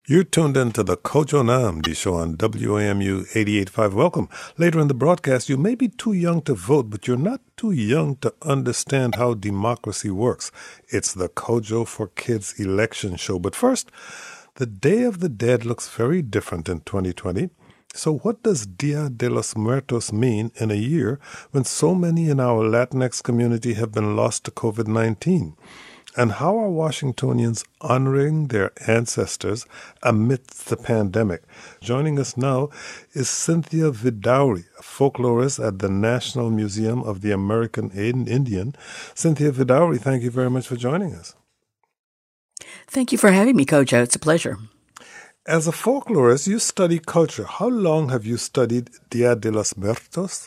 You're tuned into the Kojo Namdi show on WAMU 88.5. Welcome. Later in the broadcast, you may be too young to vote, but you're not too young to understand how democracy works. It's the Kojo for Kids election show. But first, the Day of the Dead looks very different in 2020. So what does Dia de los Muertos mean in a year when so many in our Latinx community have been lost to COVID-19? And how are Washingtonians honoring their ancestors amidst the pandemic? Joining us now is Cynthia Vidaurri, a folklorist at the National Museum of the American Indian. Cynthia Vidaurri, thank you very much for joining us. Thank you for having me, Kojo. It's a pleasure. As a folklorist, you study culture. How long have you studied Dia de los Muertos?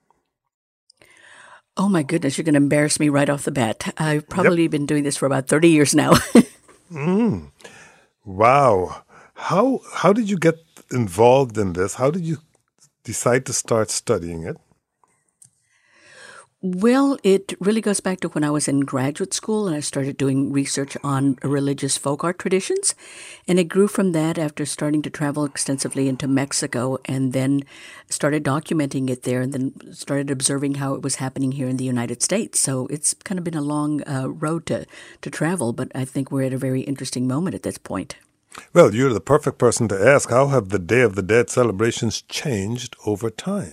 Oh, my goodness, you're going to embarrass me right off the bat. I've probably been doing this for about 30 years now. Wow. How did you get involved in this? How did you decide to start studying it? Well, it really goes back to when I was in graduate school and I started doing research on religious folk art traditions. And it grew from that after starting to travel extensively into Mexico and then started documenting it there and then started observing how it was happening here in the United States. So it's kind of been a long road to travel, but I think we're at a very interesting moment at this point. Well, you're the perfect person to ask. How have the Day of the Dead celebrations changed over time?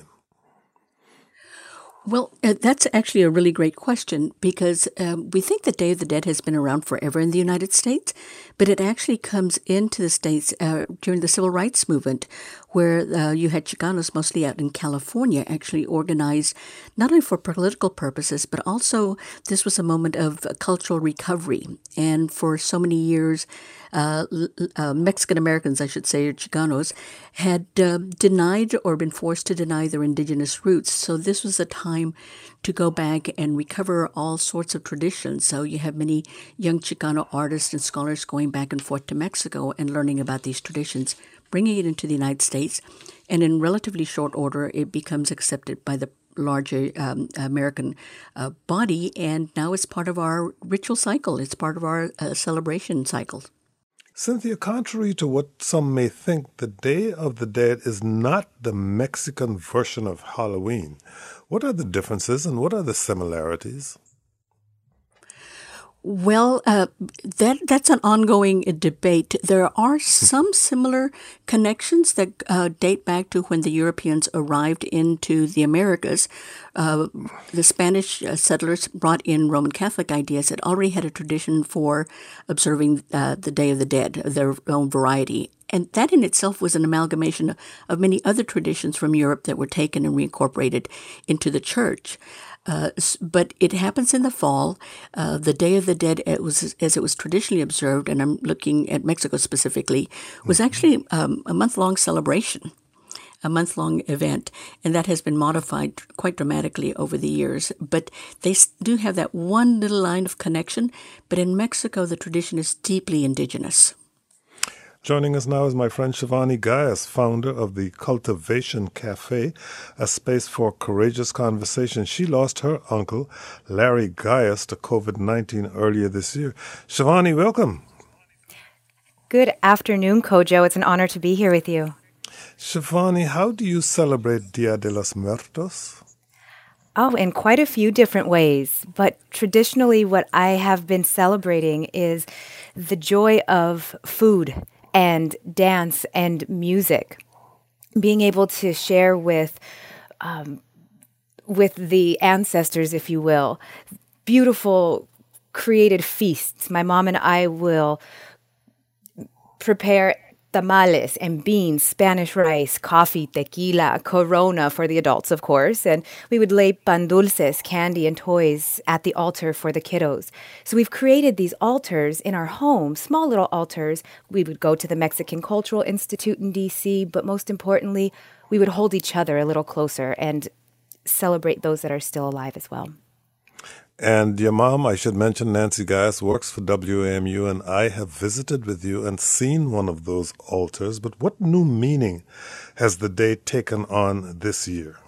Well, that's actually a really great question because we think the Day of the Dead has been around forever in the United States, but it actually comes into the States during the Civil Rights Movement, where you had Chicanos, mostly out in California, actually organized not only for political purposes, but also this was a moment of cultural recovery. And for so many years, Mexican Americans, I should say, or Chicanos, had denied or been forced to deny their indigenous roots. So this was a time to go back and recover all sorts of traditions. So you have many young Chicano artists and scholars going back and forth to Mexico and learning about these traditions, bringing it into the United States. And in relatively short order, it becomes accepted by the larger American body. And now it's part of our ritual cycle. It's part of our celebration cycle. Cynthia, contrary to what some may think, the Day of the Dead is not the Mexican version of Halloween. What are the differences and what are the similarities? Well, that's an ongoing debate. There are some similar connections that date back to when the Europeans arrived into the Americas. The Spanish settlers brought in Roman Catholic ideas that already had a tradition for observing the Day of the Dead, their own variety. And that in itself was an amalgamation of many other traditions from Europe that were taken and reincorporated into the church. But it happens in the fall. The Day of the Dead, as it was traditionally observed, and I'm looking at Mexico specifically, was actually a month-long celebration, a month-long event, and that has been modified quite dramatically over the years. But they do have that one little line of connection, but in Mexico, the tradition is deeply indigenous. Joining us now is my friend Shivani Gayas, founder of the Cultivation Cafe, a space for courageous conversation. She lost her uncle, Larry Gayas, to COVID-19 earlier this year. Shivani, welcome. Good afternoon, Kojo. It's an honor to be here with you. Shivani, how do you celebrate Dia de los Muertos? Oh, in quite a few different ways. But traditionally, what I have been celebrating is the joy of food and dance and music, being able to share with the ancestors, if you will, beautiful created feasts. My mom and I will prepare tamales and beans, Spanish rice, coffee, tequila, Corona for the adults, of course. And we would lay pan dulces, candy and toys at the altar for the kiddos. So we've created these altars in our home, small little altars. We would go to the Mexican Cultural Institute in D.C., but most importantly, we would hold each other a little closer and celebrate those that are still alive as well. And your mom, I should mention, Nancy Gayas, works for WAMU, and I have visited with you and seen one of those altars. But what new meaning has the day taken on this year?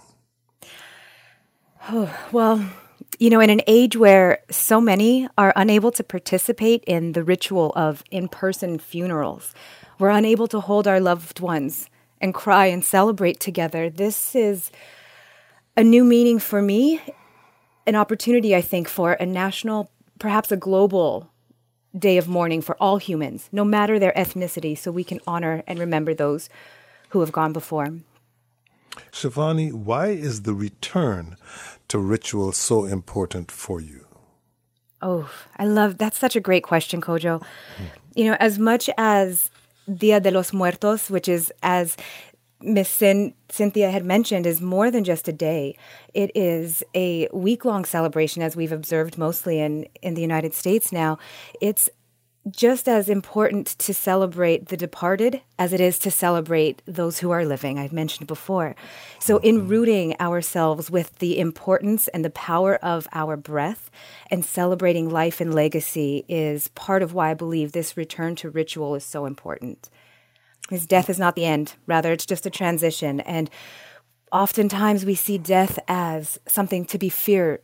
Oh, well, you know, in an age where so many are unable to participate in the ritual of in-person funerals, We're unable to hold our loved ones and cry and celebrate together. This is a new meaning for me, an opportunity, I think, for a national, perhaps a global day of mourning for all humans, no matter their ethnicity, so we can honor and remember those who have gone before. Shivani, why is the return to ritual so important for you? Oh, that's such a great question, Kojo. You know, as much as Dia de los Muertos, which is, as Miss Cynthia had mentioned, is more than just a day. It is a week-long celebration, as we've observed mostly in the United States now. It's just as important to celebrate the departed as it is to celebrate those who are living, I've mentioned before. So in rooting ourselves with the importance and the power of our breath and celebrating life and legacy is part of why I believe this return to ritual is so important. His death is not the end. Rather, it's just a transition. And oftentimes we see death as something to be fear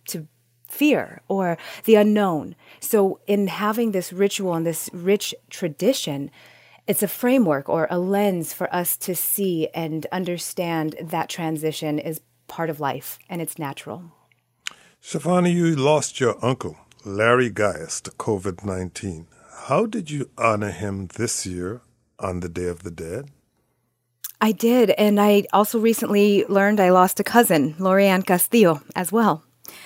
or the unknown. So in having this ritual and this rich tradition, it's a framework or a lens for us to see and understand that transition is part of life and it's natural. Shivani, you lost your uncle, Larry Gaius, to COVID-19. How did you honor him this year on the Day of the Dead? I did, and I also recently learned I lost a cousin, Lorianne Castillo, as well.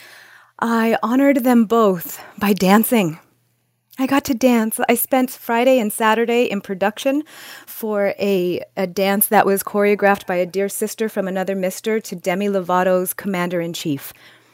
I honored them both by dancing. I got to dance. I spent Friday and Saturday in production for a dance that was choreographed by a dear sister from another mister to Demi Lovato's Commander-in-Chief.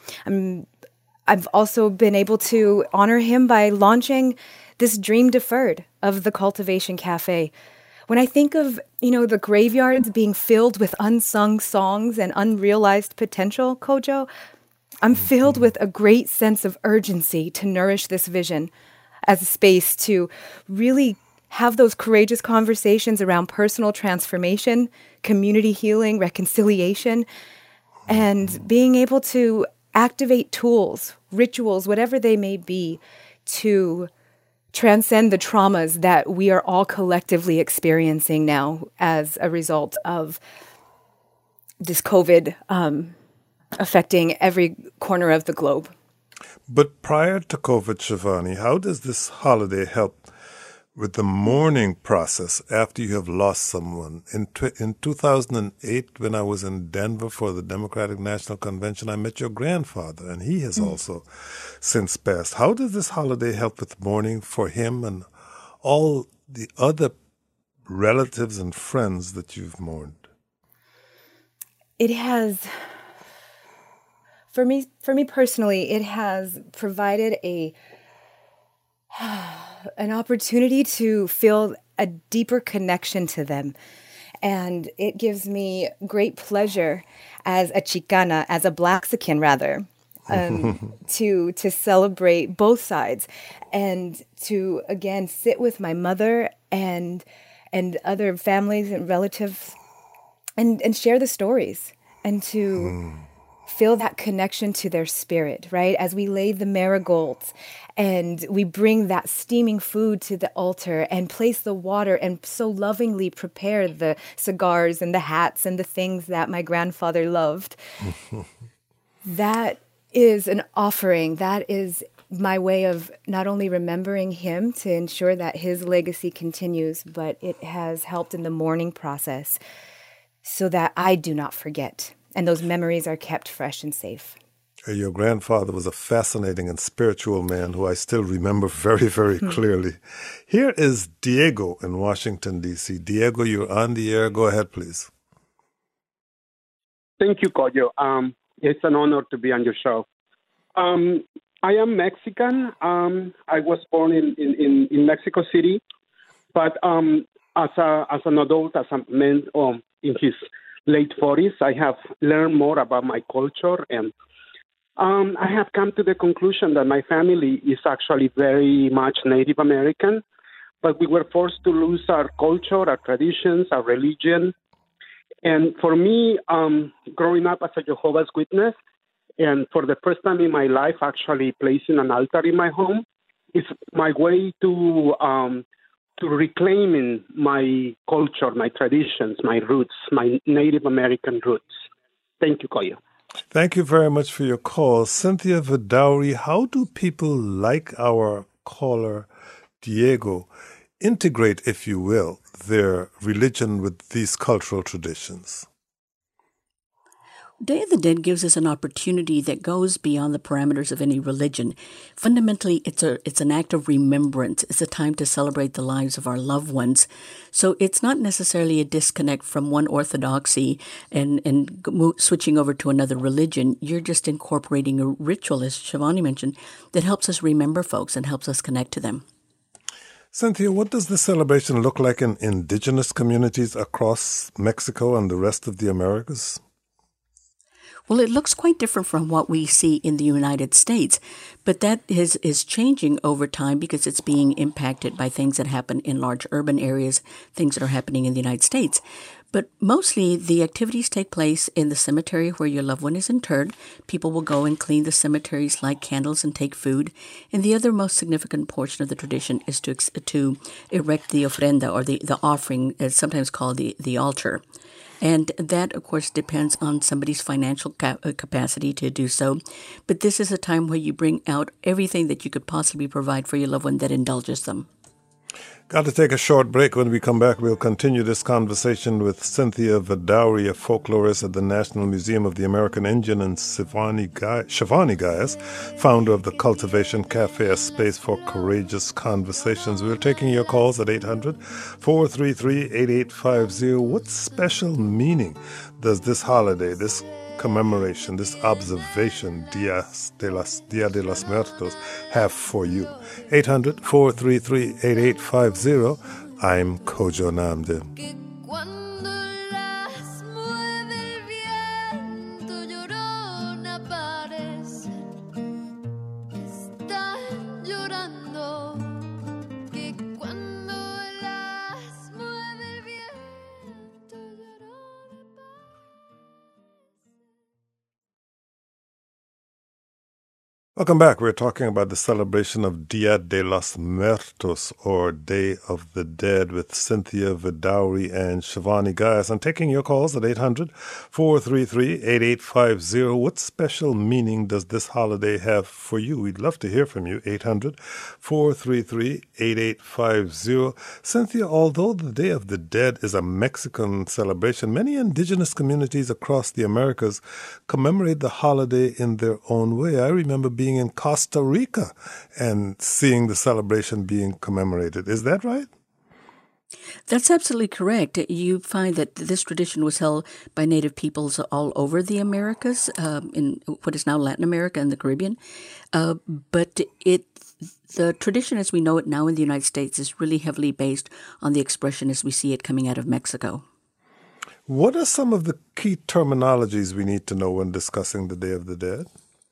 I've also been able to honor him by launching this dream deferred of the Cultivation Cafe. When I think of, the graveyards being filled with unsung songs and unrealized potential, Kojo, I'm filled with a great sense of urgency to nourish this vision as a space to really have those courageous conversations around personal transformation, community healing, reconciliation, and being able to activate tools, rituals, whatever they may be, to transcend the traumas that we are all collectively experiencing now as a result of this COVID affecting every corner of the globe. But prior to COVID, Shivani, how does this holiday help with the mourning process after you have lost someone? In 2008, when I was in Denver for the Democratic National Convention, I met your grandfather, and he has also since passed. How does this holiday help with mourning for him and all the other relatives and friends that you've mourned? It has, for me personally, it has provided an opportunity to feel a deeper connection to them. And it gives me great pleasure as a Chicana, as a Blaxican rather, to celebrate both sides and to, again, sit with my mother and other families and relatives and share the stories and to feel that connection to their spirit, right? As we lay the marigolds and we bring that steaming food to the altar and place the water and so lovingly prepare the cigars and the hats and the things that my grandfather loved. That is an offering. That is my way of not only remembering him to ensure that his legacy continues, but it has helped in the mourning process so that I do not forget. And those memories are kept fresh and safe. Your grandfather was a fascinating and spiritual man who I still remember very, very clearly. Here is Diego in Washington, D.C. Diego, you're on the air. Go ahead, please. Thank you, Kojo. It's an honor to be on your show. I am Mexican. I was born in Mexico City, but as an adult, as a man in his late 40s, I have learned more about my culture, and I have come to the conclusion that my family is actually very much Native American, but we were forced to lose our culture, our traditions, our religion. And for me, growing up as a Jehovah's Witness, and for the first time in my life actually placing an altar in my home, is my way to to reclaiming my culture, my traditions, my roots, my Native American roots. Thank you, Koyo. Thank you very much for your call. Cynthia Vidauri, how do people like our caller, Diego, integrate, if you will, their religion with these cultural traditions? Day of the Dead gives us an opportunity that goes beyond the parameters of any religion. Fundamentally, it's an act of remembrance. It's a time to celebrate the lives of our loved ones. So it's not necessarily a disconnect from one orthodoxy and switching over to another religion. You're just incorporating a ritual, as Shivani mentioned, that helps us remember folks and helps us connect to them. Cynthia, what does the celebration look like in indigenous communities across Mexico and the rest of the Americas? Well, it looks quite different from what we see in the United States, but that is changing over time because it's being impacted by things that happen in large urban areas, things that are happening in the United States. But mostly the activities take place in the cemetery where your loved one is interred. People will go and clean the cemeteries, light candles, and take food. And the other most significant portion of the tradition is to erect the ofrenda, or the offering, it's sometimes called the altar. And that, of course, depends on somebody's financial capacity to do so. But this is a time where you bring out everything that you could possibly provide for your loved one that indulges them. Got to take a short break. When we come back, we'll continue this conversation with Cynthia Vidauri, a folklorist at the National Museum of the American Indian, and Shivani Gayas, founder of the Cultivation Cafe, a space for courageous conversations. We're taking your calls at 800-433-8850. What special meaning does this holiday, this commemoration, this observation, Dia de los Muertos, have for you? 800-433-8850. I'm Kojo Namde. Welcome back. We're talking about the celebration of Dia de los Muertos, or Day of the Dead, with Cynthia Vidauri and Shivani Gayas. I'm taking your calls at 800-433-8850. What special meaning does this holiday have for you? We'd love to hear from you. 800-433-8850. Cynthia, although the Day of the Dead is a Mexican celebration, many indigenous communities across the Americas commemorate the holiday in their own way. I remember being in Costa Rica and seeing the celebration being commemorated. Is that right? That's absolutely correct. You find that this tradition was held by Native peoples all over the Americas, in what is now Latin America and the Caribbean. But the tradition as we know it now in the United States is really heavily based on the expression as we see it coming out of Mexico. What are some of the key terminologies we need to know when discussing the Day of the Dead?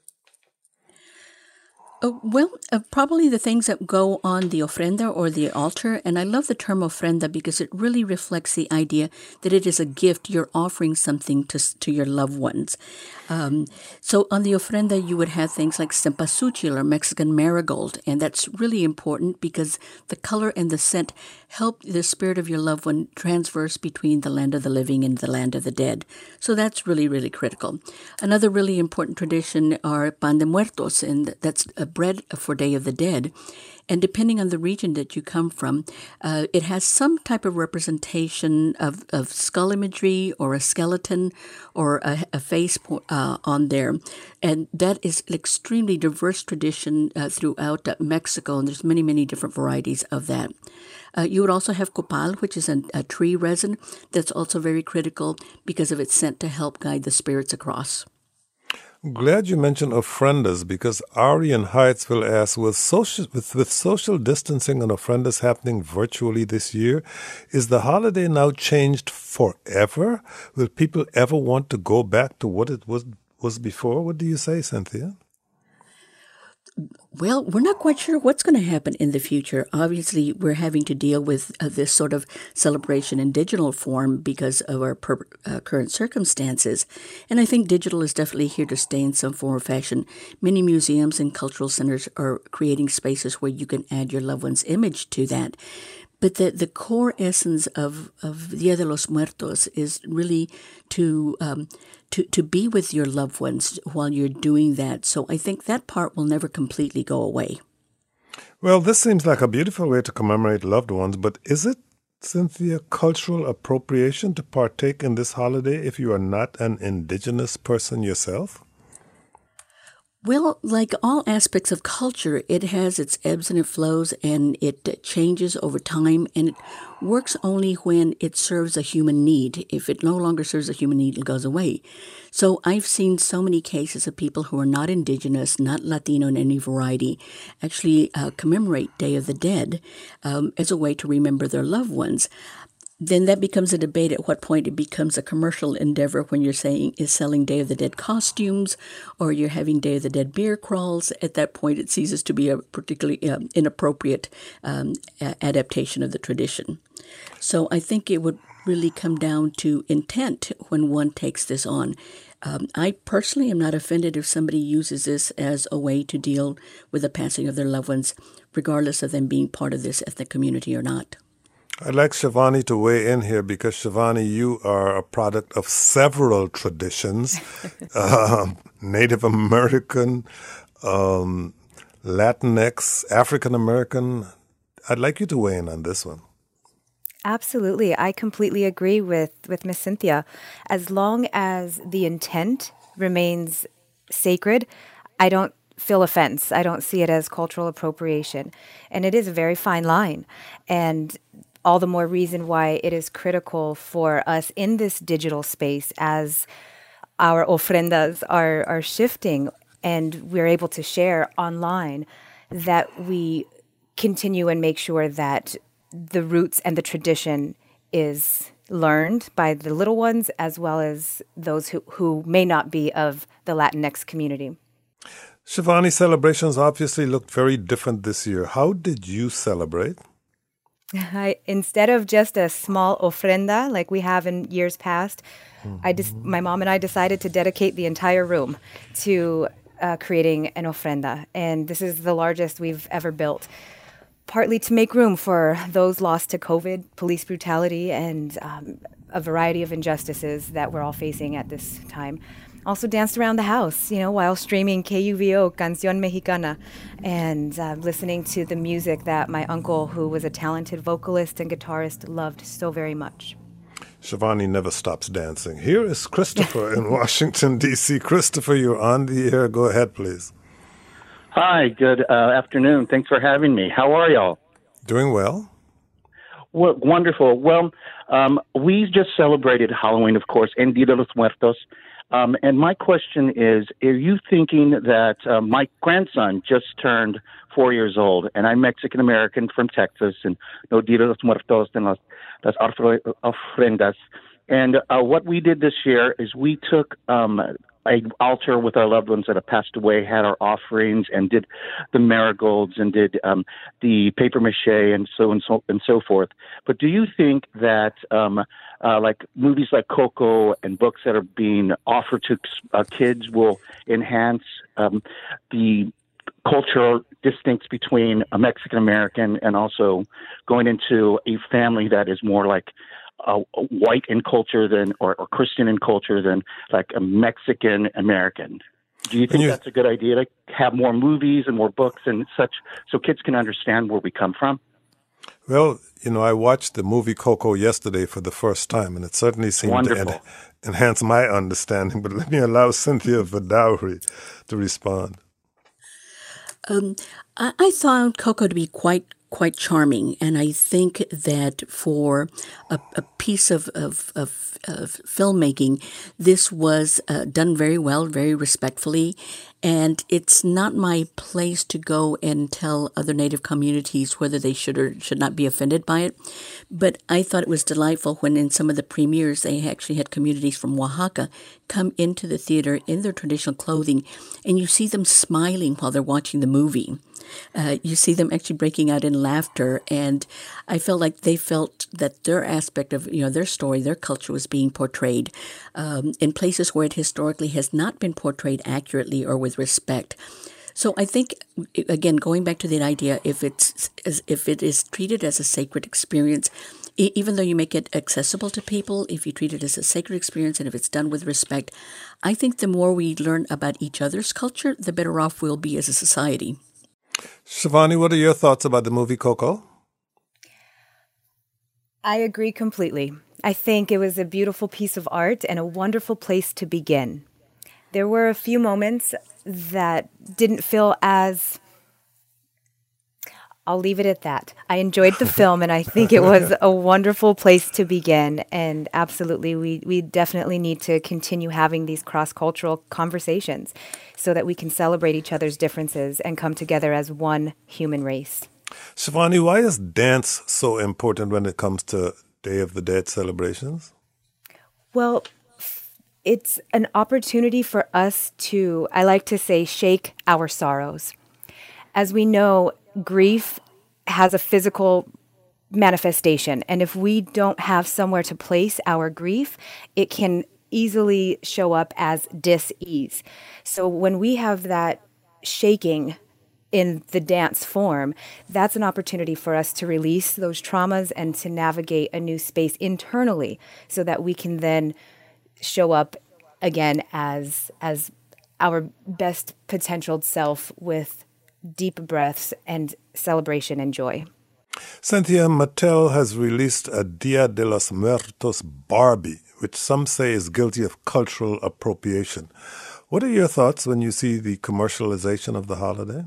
Probably the things that go on the ofrenda or the altar. And I love the term ofrenda because it really reflects the idea that it is a gift. You're offering something to your loved ones. So on the ofrenda, you would have things like cempasúchil or Mexican marigold. And that's really important because the color and the scent help the spirit of your loved one transverse between the land of the living and the land of the dead. So that's really, really critical. Another really important tradition are pan de muertos, and that's a bread for Day of the Dead. And depending on the region that you come from, it has some type of representation of skull imagery or a skeleton or a face on there. And that is an extremely diverse tradition throughout Mexico, and there's many, many different varieties of that. You would also have copal, which is a tree resin that's also very critical because of its scent to help guide the spirits across. Glad you mentioned ofrendas, because Ari in Hyattsville asks, with social distancing and ofrendas happening virtually this year, is the holiday now changed forever? Will people ever want to go back to what it was before? What do you say, Cynthia? Well, we're not quite sure what's going to happen in the future. Obviously, we're having to deal with this sort of celebration in digital form because of our current circumstances. And I think digital is definitely here to stay in some form or fashion. Many museums and cultural centers are creating spaces where you can add your loved one's image to that. But the core essence of Dia de los Muertos is really to be with your loved ones while you're doing that. So I think that part will never completely go away. Well, this seems like a beautiful way to commemorate loved ones, but is it, Cynthia, cultural appropriation to partake in this holiday if you are not an indigenous person yourself? Well, like all aspects of culture, it has its ebbs and it flows, and it changes over time, and it works only when it serves a human need. If it no longer serves a human need, it goes away. So I've seen so many cases of people who are not indigenous, not Latino in any variety, actually commemorate Day of the Dead as a way to remember their loved ones. Then that becomes a debate at what point it becomes a commercial endeavor when you're saying is selling Day of the Dead costumes or you're having Day of the Dead beer crawls. At that point, it ceases to be a particularly inappropriate adaptation of the tradition. So I think it would really come down to intent when one takes this on. I personally am not offended if somebody uses this as a way to deal with the passing of their loved ones, regardless of them being part of this ethnic community or not. I'd like Shivani to weigh in here because, Shivani, you are a product of several traditions, Native American, Latinx, African American. I'd like you to weigh in on this one. Absolutely. I completely agree with Miss Cynthia. As long as the intent remains sacred, I don't feel offense. I don't see it as cultural appropriation. And it is a very fine line. And all the more reason why it is critical for us in this digital space as our ofrendas are shifting and we're able to share online, that we continue and make sure that the roots and the tradition is learned by the little ones as well as those who may not be of the Latinx community. Shivani, celebrations obviously looked very different this year. How did you celebrate? Instead of just a small ofrenda like we have in years past, my mom and I decided to dedicate the entire room to creating an ofrenda. And this is the largest we've ever built, partly to make room for those lost to COVID, police brutality, and a variety of injustices that we're all facing at this time. Also danced around the house, while streaming KUVO, Canción Mexicana, and listening to the music that my uncle, who was a talented vocalist and guitarist, loved so very much. Shivani never stops dancing. Here is Christopher in Washington, D.C. Christopher, you're on the air. Go ahead, please. Hi, good afternoon. Thanks for having me. How are y'all? Doing well. Well, wonderful. Well, we just celebrated Halloween, of course, and Dia de los Muertos. And my question is, are you thinking that my grandson just turned 4 years old, and I'm Mexican-American from Texas, and no Dia de los Muertos and las ofrendas. And what we did this year is we took an altar with our loved ones that have passed away, had our offerings, and did the marigolds and did the paper mache and so forth. But do you think that like movies like Coco and books that are being offered to kids will enhance the cultural distinction between a Mexican American and also going into a family that is more like white in culture than or Christian in culture than like a Mexican American? Do you think that's a good idea to have more movies and more books and such so kids can understand where we come from? Well, I watched the movie Coco yesterday for the first time, and it certainly seemed to enhance my understanding. But let me allow Cynthia Vidaurri to respond. I found Coco to be quite charming, and I think that for a piece of filmmaking, this was done very well, very respectfully, and it's not my place to go and tell other Native communities whether they should or should not be offended by it, but I thought it was delightful when in some of the premieres they actually had communities from Oaxaca come into the theater in their traditional clothing, and you see them smiling while they're watching the movie. You see them actually breaking out in laughter, and I felt like they felt that their aspect of their story, their culture was being portrayed in places where it historically has not been portrayed accurately or with respect. So I think, again, going back to that idea, if it is treated as a sacred experience, even though you make it accessible to people, if you treat it as a sacred experience and if it's done with respect, I think the more we learn about each other's culture, the better off we'll be as a society. Shivani, what are your thoughts about the movie Coco? I agree completely. I think it was a beautiful piece of art and a wonderful place to begin. There were a few moments that didn't feel as... I'll leave it at that. I enjoyed the film, and I think it was a wonderful place to begin. And absolutely, we definitely need to continue having these cross-cultural conversations so that we can celebrate each other's differences and come together as one human race. Shivani, why is dance so important when it comes to Day of the Dead celebrations? Well, it's an opportunity for us to, I like to say, shake our sorrows. As we know, grief has a physical manifestation, and if we don't have somewhere to place our grief, it can easily show up as dis-ease. So when we have that shaking in the dance form, that's an opportunity for us to release those traumas and to navigate a new space internally so that we can then show up again as our best potential self with deep breaths and celebration and joy. Cynthia, Mattel has released a Dia de los Muertos Barbie, which some say is guilty of cultural appropriation. What are your thoughts when you see the commercialization of the holiday?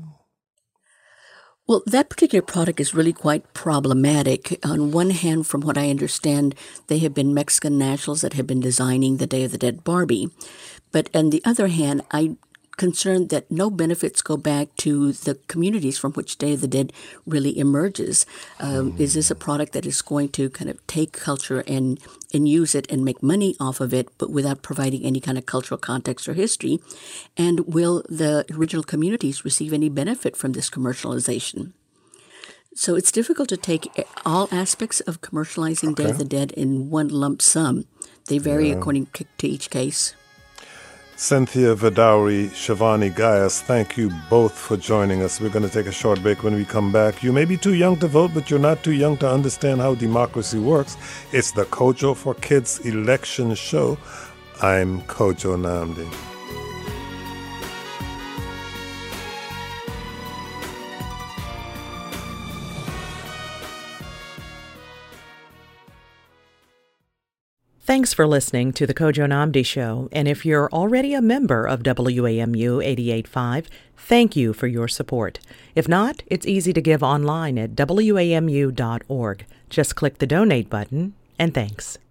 Well, that particular product is really quite problematic. On one hand, from what I understand, they have been Mexican nationals that have been designing the Day of the Dead Barbie. But on the other hand, I'm concerned that no benefits go back to the communities from which Day of the Dead really emerges. Is this a product that is going to kind of take culture and use it and make money off of it, but without providing any kind of cultural context or history? And will the original communities receive any benefit from this commercialization? So it's difficult to take all aspects of commercializing Day of the Dead in one lump sum. They vary according to each case. Cynthia Vidaurri, Shivani Gayas, thank you both for joining us. We're going to take a short break. When we come back, you may be too young to vote, but you're not too young to understand how democracy works. It's the Kojo for Kids election show. I'm Kojo Nnamdi. Thanks for listening to the Kojo Nnamdi Show. And if you're already a member of WAMU 88.5, thank you for your support. If not, it's easy to give online at WAMU.org. Just click the donate button, and thanks.